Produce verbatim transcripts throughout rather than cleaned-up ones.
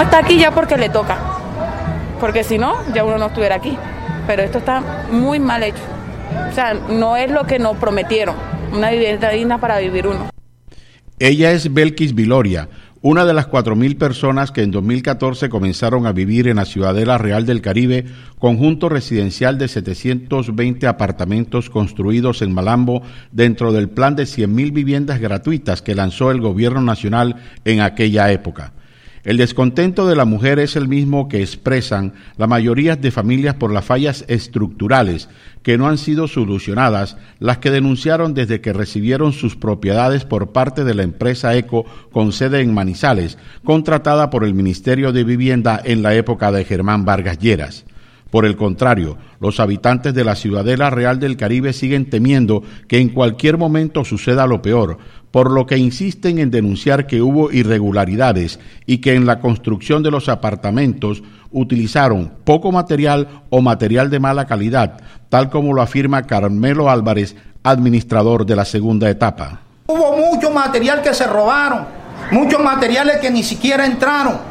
está aquí ya porque le toca, porque si no, ya uno no estuviera aquí. Pero esto está muy mal hecho. O sea, no es lo que nos prometieron, una vivienda digna para vivir uno. Ella es Belkis Viloria, una de las cuatro mil personas que en dos mil catorce comenzaron a vivir en la Ciudadela Real del Caribe, conjunto residencial de setecientos veinte apartamentos construidos en Malambo dentro del plan de cien mil viviendas gratuitas que lanzó el gobierno nacional en aquella época. El descontento de la mujer es el mismo que expresan la mayoría de familias por las fallas estructurales que no han sido solucionadas, las que denunciaron desde que recibieron sus propiedades por parte de la empresa Eco con sede en Manizales, contratada por el Ministerio de Vivienda en la época de Germán Vargas Lleras. Por el contrario, los habitantes de la Ciudadela Real del Caribe siguen temiendo que en cualquier momento suceda lo peor, por lo que insisten en denunciar que hubo irregularidades y que en la construcción de los apartamentos utilizaron poco material o material de mala calidad, tal como lo afirma Carmelo Álvarez, administrador de la segunda etapa. Hubo mucho material que se robaron, muchos materiales que ni siquiera entraron.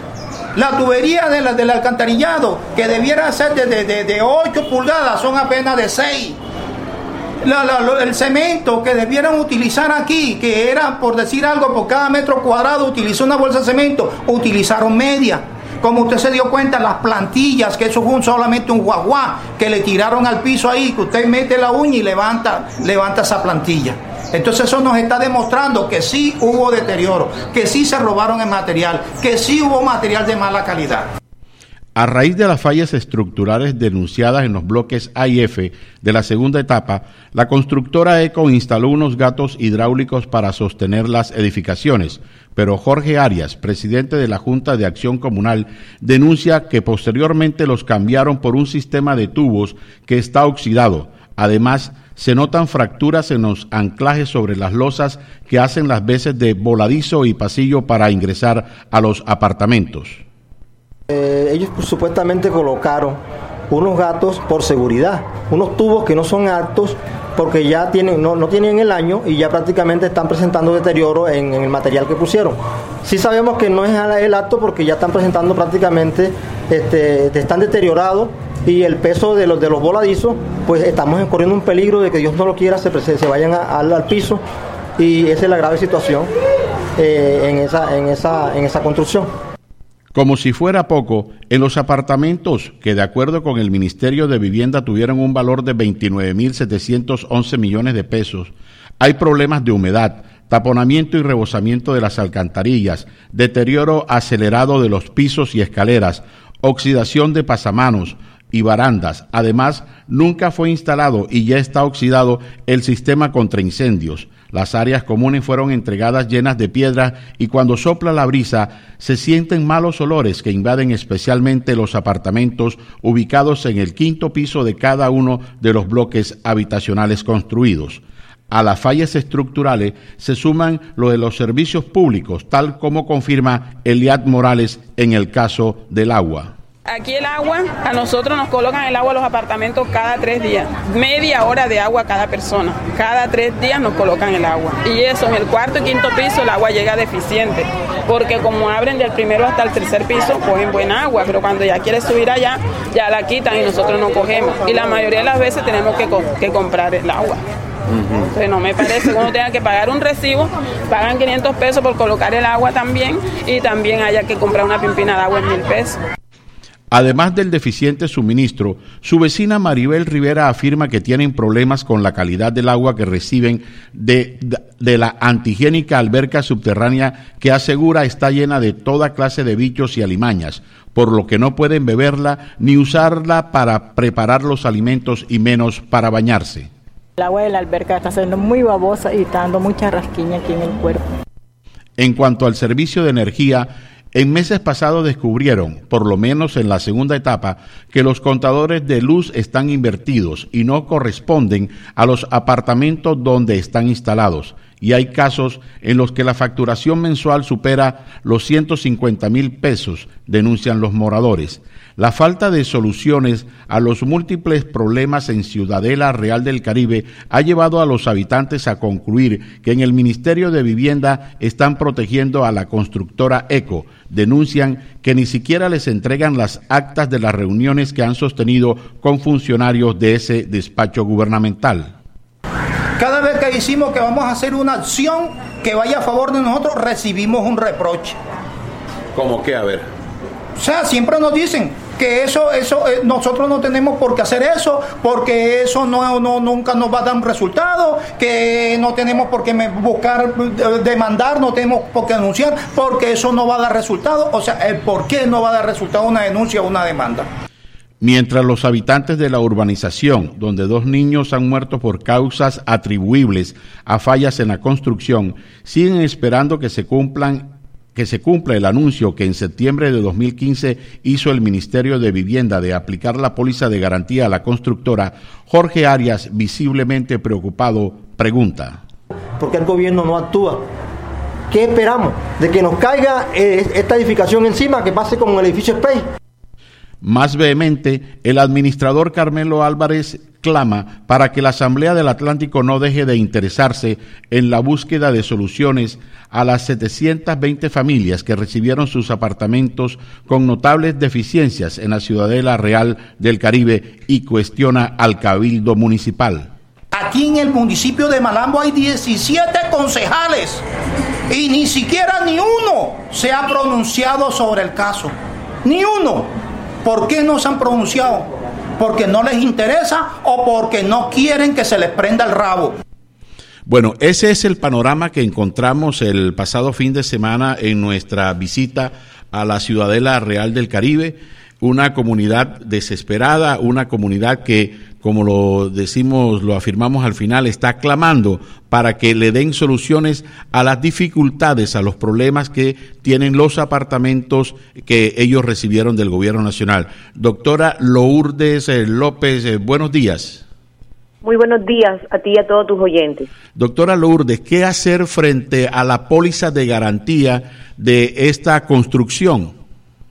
La tubería de la, del alcantarillado, que debiera ser de, de, de, de ocho pulgadas, son apenas de seis. La, la, el cemento que debieran utilizar aquí, que era, por decir algo, por cada metro cuadrado utilizó una bolsa de cemento, utilizaron media. Como usted se dio cuenta, las plantillas, que eso fue un, solamente un guaguá, que le tiraron al piso ahí, que usted mete la uña y levanta, levanta esa plantilla. Entonces eso nos está demostrando que sí hubo deterioro, que sí se robaron el material, que sí hubo material de mala calidad. A raíz de las fallas estructurales denunciadas en los bloques A y F de la segunda etapa, la constructora Eco instaló unos gatos hidráulicos para sostener las edificaciones, pero Jorge Arias, presidente de la Junta de Acción Comunal, denuncia que posteriormente los cambiaron por un sistema de tubos que está oxidado. Además, se notan fracturas en los anclajes sobre las losas que hacen las veces de voladizo y pasillo para ingresar a los apartamentos. Eh, ellos pues, supuestamente colocaron unos gatos por seguridad, unos tubos que no son aptos porque ya tienen no, no tienen el año y ya prácticamente están presentando deterioro en, en el material que pusieron. Sí sabemos que no es el apto porque ya están presentando prácticamente, este, están deteriorados y el peso de los, de los voladizos, pues estamos corriendo un peligro de que Dios no lo quiera, se, se vayan a, al, al piso y esa es la grave situación eh, en, esa, en, esa, en esa construcción. Como si fuera poco, en los apartamentos que de acuerdo con el Ministerio de Vivienda tuvieron un valor de veintinueve mil setecientos once millones de pesos, hay problemas de humedad, taponamiento y rebosamiento de las alcantarillas, deterioro acelerado de los pisos y escaleras, oxidación de pasamanos y barandas. Además, nunca fue instalado y ya está oxidado el sistema contra incendios. Las áreas comunes fueron entregadas llenas de piedra y cuando sopla la brisa se sienten malos olores que invaden especialmente los apartamentos ubicados en el quinto piso de cada uno de los bloques habitacionales construidos. A las fallas estructurales se suman lo de los servicios públicos, tal como confirma Eliad Morales en el caso del agua. Aquí el agua, a nosotros nos colocan el agua a los apartamentos cada tres días, media hora de agua cada persona, cada tres días nos colocan el agua. Y eso, en el cuarto y quinto piso el agua llega deficiente, porque como abren del primero hasta el tercer piso, cogen buena agua, pero cuando ya quiere subir allá, ya la quitan y nosotros no cogemos. Y la mayoría de las veces tenemos que, que comprar el agua. Entonces no me parece que uno tenga que pagar un recibo, pagan quinientos pesos por colocar el agua también, y también haya que comprar una pimpina de agua en mil pesos. Además del deficiente suministro, su vecina Maribel Rivera afirma que tienen problemas con la calidad del agua que reciben de, de, de la antihigiénica alberca subterránea que asegura está llena de toda clase de bichos y alimañas, por lo que no pueden beberla ni usarla para preparar los alimentos y menos para bañarse. El agua de la alberca está siendo muy babosa y está dando mucha rasquiña aquí en el cuerpo. En cuanto al servicio de energía, en meses pasados descubrieron, por lo menos en la segunda etapa, que los contadores de luz están invertidos y no corresponden a los apartamentos donde están instalados. y hay casos en los que la facturación mensual supera los ciento cincuenta mil pesos, denuncian los moradores. La falta de soluciones a los múltiples problemas en Ciudadela Real del Caribe ha llevado a los habitantes a concluir que en el Ministerio de Vivienda están protegiendo a la constructora ECO. Denuncian que ni siquiera les entregan las actas de las reuniones que han sostenido con funcionarios de ese despacho gubernamental. Cada vez que decimos que vamos a hacer una acción que vaya a favor de nosotros, recibimos un reproche. ¿Cómo qué? A ver. O sea, siempre nos dicen que eso, eso, eh, nosotros no tenemos por qué hacer eso, porque eso no, no, nunca nos va a dar un resultado, que no tenemos por qué buscar, demandar, no tenemos por qué denunciar, porque eso no va a dar resultado. O sea, el por qué no va a dar resultado una denuncia o una demanda. Mientras los habitantes de la urbanización, donde dos niños han muerto por causas atribuibles a fallas en la construcción, siguen esperando que se cumplan que se cumpla el anuncio que en septiembre de dos mil quince hizo el Ministerio de Vivienda de aplicar la póliza de garantía a la constructora, Jorge Arias, visiblemente preocupado, pregunta: ¿por qué el gobierno no actúa? ¿Qué esperamos? ¿De que nos caiga eh, esta edificación encima, que pase como el edificio Space? Más vehemente, el administrador Carmelo Álvarez clama para que la Asamblea del Atlántico no deje de interesarse en la búsqueda de soluciones a las setecientas veinte familias que recibieron sus apartamentos con notables deficiencias en la Ciudadela Real del Caribe y cuestiona al Cabildo Municipal. Aquí en el municipio de Malambo hay diecisiete concejales y ni siquiera ni uno se ha pronunciado sobre el caso. Ni uno. ¿Por qué no se han pronunciado? ¿Porque no les interesa o porque no quieren que se les prenda el rabo? Bueno, ese es el panorama que encontramos el pasado fin de semana en nuestra visita a la Ciudadela Real del Caribe, una comunidad desesperada, una comunidad que, como lo decimos, lo afirmamos al final, está clamando para que le den soluciones a las dificultades, a los problemas que tienen los apartamentos que ellos recibieron del gobierno nacional. Doctora Lourdes López, buenos días. Muy buenos días a ti y a todos tus oyentes. Doctora Lourdes, ¿qué hacer frente a la póliza de garantía de esta construcción?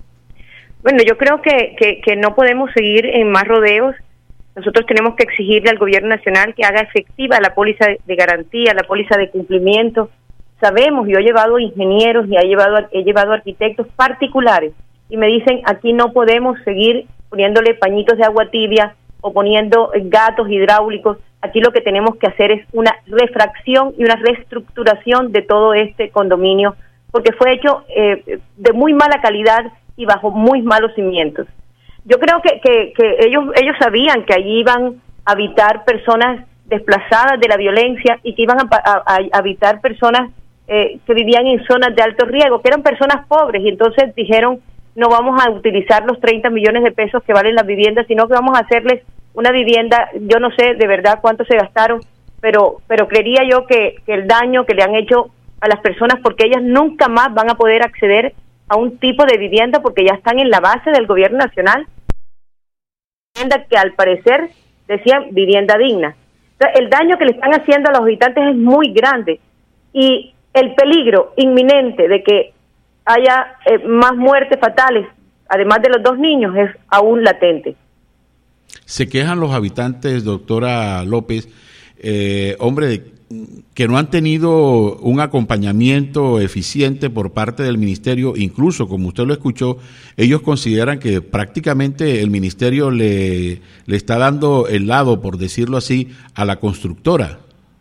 Bueno, yo creo que, que, que no podemos seguir en más rodeos. Nosotros tenemos que exigirle al gobierno nacional que haga efectiva la póliza de garantía, la póliza de cumplimiento. Sabemos, yo he llevado ingenieros y he llevado, he llevado arquitectos particulares y me dicen, aquí no podemos seguir poniéndole pañitos de agua tibia o poniendo gatos hidráulicos. Aquí lo que tenemos que hacer es una refracción y una reestructuración de todo este condominio, porque fue hecho eh, de muy mala calidad y bajo muy malos cimientos. Yo creo que, que, que ellos ellos sabían que allí iban a habitar personas desplazadas de la violencia y que iban a, a, a habitar personas eh, que vivían en zonas de alto riesgo, que eran personas pobres, y entonces dijeron, no vamos a utilizar los treinta millones de pesos que valen las viviendas, sino que vamos a hacerles una vivienda. Yo no sé de verdad cuánto se gastaron, pero pero creería yo que, que el daño que le han hecho a las personas, porque ellas nunca más van a poder acceder a un tipo de vivienda porque ya están en la base del gobierno nacional, vivienda que al parecer decían vivienda digna. Entonces, el daño que le están haciendo a los habitantes es muy grande y el peligro inminente de que haya eh, más muertes fatales, además de los dos niños, es aún latente. Se quejan los habitantes, doctora López, eh, hombre, que no han tenido un acompañamiento eficiente por parte del ministerio. Incluso, como usted lo escuchó, ellos consideran que prácticamente el ministerio le, le está dando el lado, por decirlo así, a la constructora.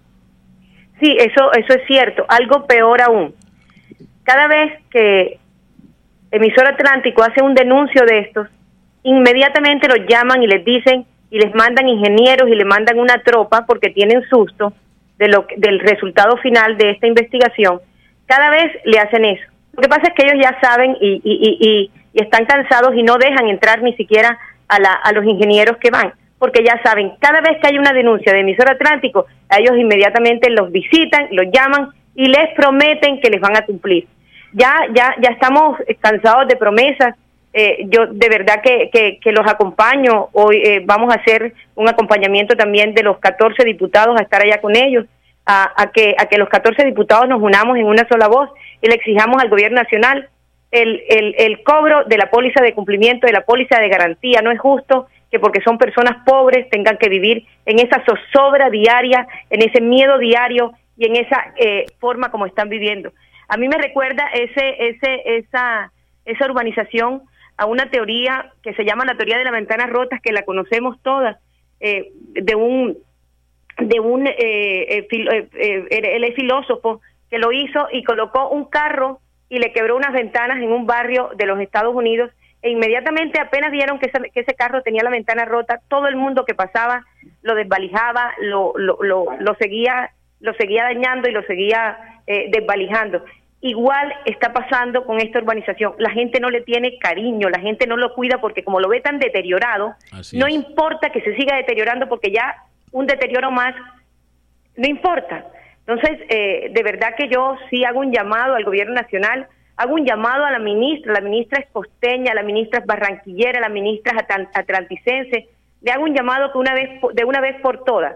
Sí, eso, eso es cierto. Algo peor aún. Cada vez que Emisora Atlántico hace un denuncio de estos, inmediatamente los llaman y les dicen, y les mandan ingenieros y le mandan una tropa porque tienen susto de lo del resultado final de esta investigación. Cada vez le hacen eso. Lo que pasa es que ellos ya saben y, y, y, y, y están cansados y no dejan entrar ni siquiera a, la, a los ingenieros que van, porque ya saben, cada vez que hay una denuncia de Emisora Atlántico, a ellos inmediatamente los visitan, los llaman y les prometen que les van a cumplir. Ya ya ya estamos cansados de promesas. Eh, yo de verdad que, que, que los acompaño. Hoy eh, vamos a hacer un acompañamiento también de los catorce diputados a estar allá con ellos, a, a que a que los catorce diputados nos unamos en una sola voz y le exijamos al gobierno nacional el, el, el cobro de la póliza de cumplimiento, de la póliza de garantía. No es justo que porque son personas pobres tengan que vivir en esa zozobra diaria, en ese miedo diario y en esa eh, forma como están viviendo. A mí me recuerda ese ese esa esa urbanización a una teoría que se llama la teoría de las ventanas rotas, que la conocemos todas, eh, de un de un eh, eh, filo, eh, eh, él es filósofo que lo hizo y colocó un carro y le quebró unas ventanas en un barrio de los Estados Unidos, e inmediatamente apenas vieron que ese, que ese carro tenía la ventana rota, todo el mundo que pasaba lo desvalijaba, lo lo, lo, lo seguía lo seguía dañando y lo seguía eh, desvalijando. Igual está pasando con esta urbanización. La gente no le tiene cariño, la gente no lo cuida porque como lo ve tan deteriorado, Así no es. importa que se siga deteriorando porque ya un deterioro más no importa. Entonces, eh, de verdad que yo sí hago un llamado al gobierno nacional, hago un llamado a la ministra, la ministra es costeña, la ministra es barranquillera, la ministra es atlanticense, le hago un llamado que una vez de una vez por todas,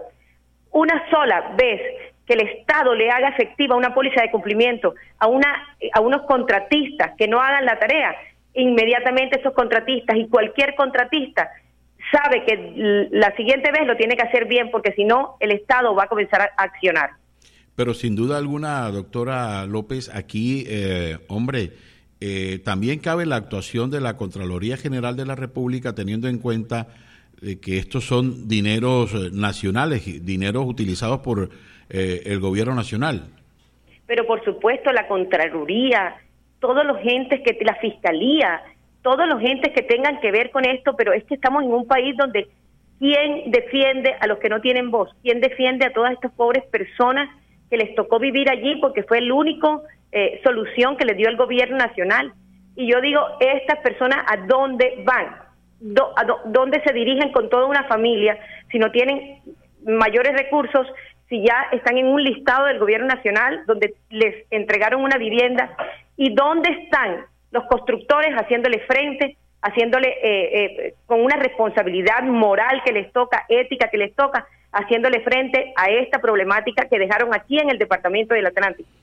una sola vez que el Estado le haga efectiva una póliza de cumplimiento a una a unos contratistas que no hagan la tarea, inmediatamente esos contratistas y cualquier contratista sabe que la siguiente vez lo tiene que hacer bien, porque si no, el Estado va a comenzar a accionar. Pero sin duda alguna, doctora López, aquí, eh, hombre, eh, también cabe la actuación de la Contraloría General de la República, teniendo en cuenta eh, que estos son dineros nacionales, dineros utilizados por eh, el gobierno nacional. Pero por supuesto, la Contraloría, todos los entes que, la Fiscalía, todos los entes que tengan que ver con esto, pero es que estamos en un país donde ¿quién defiende a los que no tienen voz? ¿Quién defiende a todas estas pobres personas que les tocó vivir allí porque fue el único eh, solución que les dio el gobierno nacional? Y yo digo, estas personas, ¿a dónde van? Do, a do, ¿Dónde se dirigen con toda una familia si no tienen mayores recursos, si ya están en un listado del gobierno nacional donde les entregaron una vivienda? ¿Y dónde están los constructores haciéndole frente, haciéndole eh, eh, con una responsabilidad moral que les toca, ética que les toca, haciéndole frente a esta problemática que dejaron aquí en el departamento del Atlántico?